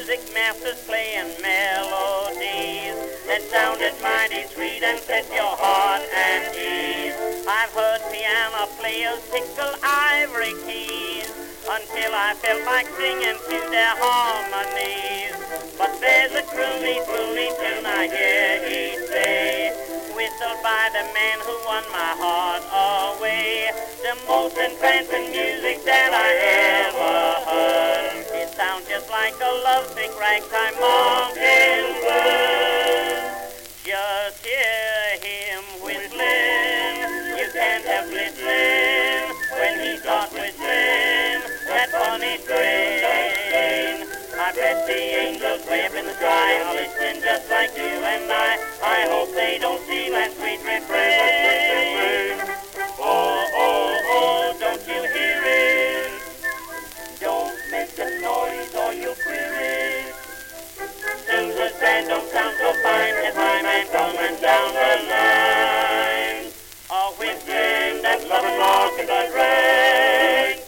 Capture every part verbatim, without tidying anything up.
music masters playing melodies that sounded mighty sweet and set your heart at ease. I've heard piano players tickle ivory keys until I felt like singing to their harmonies. But there's a croony, croony tune I hear each day, whistled by the man who won my heart away. The most entrancing music that I ever heard. It sounds just like a lovesick ragtime mockingbird. Just hear him whistling, you can't help listening when he starts whistling that funny strain. I bet the angels way up in the sky are listening just like you and I. I hope they don't see that sweet refrain. Oh, oh, oh, don't you hear it? Don't make a noise or you'll queer it. Singers band don't sound so fine as my man coming down the line. A whistling that loving mockingbird rang.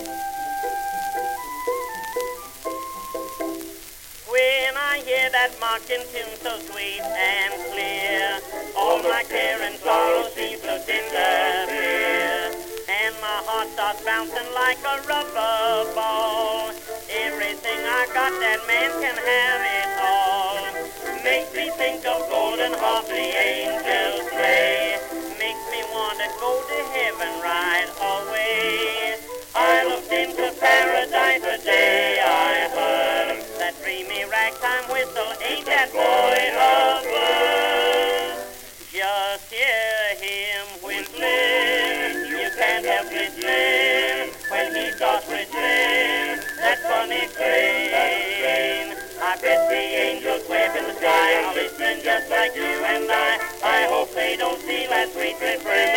When I hear that mocking tune so sweet and clear, all my care and sorrow seems to disappear, and my heart starts bouncing like a rubber ball. Everything I got, that man can have it all. Makes me think of golden harps the angels play. Makes me want to go to heaven right away. I looked into paradise the day I heard that dreamy ragtime whistle. Ain't that boy a bird? Just hear him whistling, you can't help listening when he starts whistling that funny strain. I bet the angels way up in the sky are listening just like you and I. I hope they don't see that sweet refrain.